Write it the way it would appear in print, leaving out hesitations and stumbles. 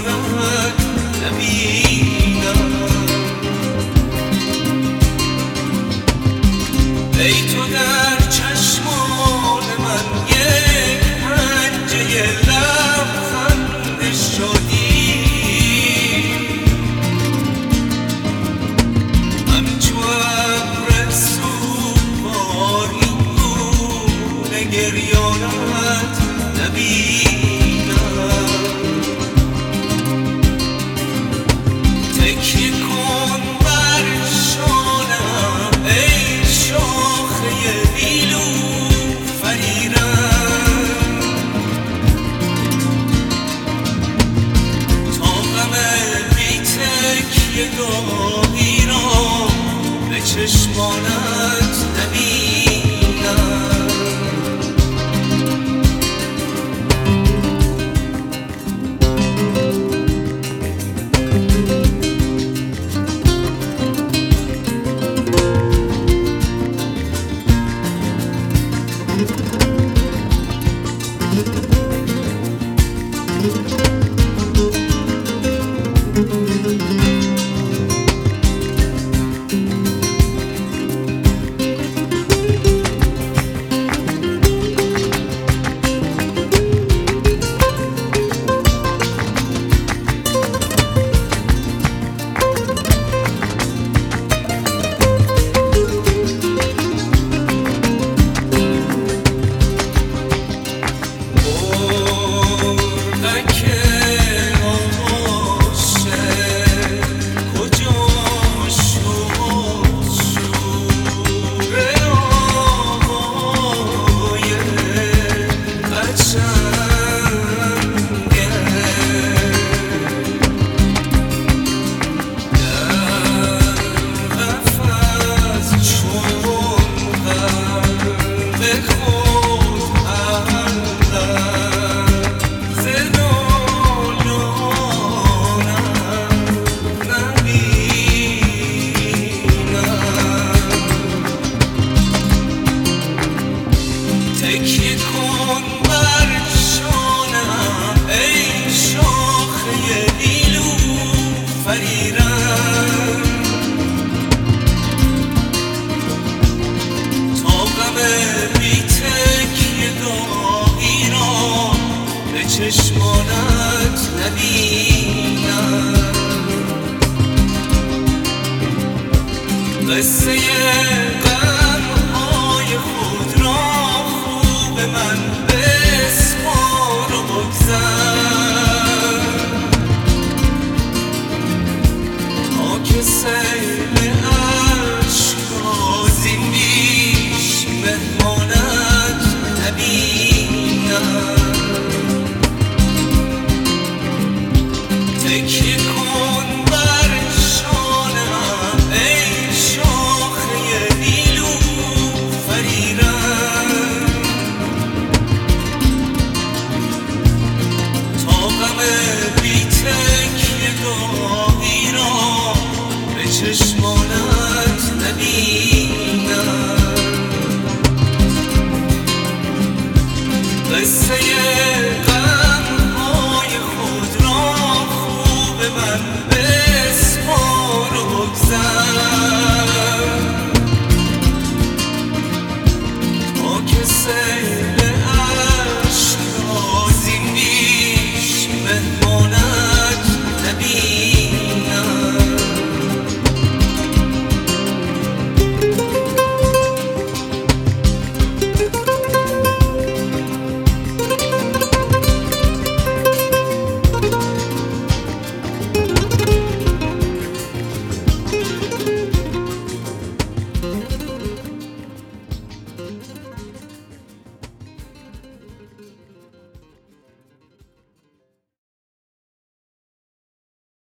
چشمانت نبینم. ای تو در چشمان من یک پنجه لبخند شدی، همچو ابر سوگوار این گونه گریانت نبینم. تکیه کن بر شانم ای شاخه نیلوفریرم، تا غم بی تکیه گاهی را به چشمانت نبینم. تکیه کن بر شانم ای شاخه نیلوفریرم، تا غم بی تکیه گاهی را به چشمانت نبینم. قصه غمهای خود را به من بسپار و بگذر، تا که سیل اشک زین بیش مهمانت نبینم. تکیه کن بر شانم ای شاخه نیلوفریرم، بی تکیه گاهی را به چشمانت نبینم. قصه غمهای خود را خوب من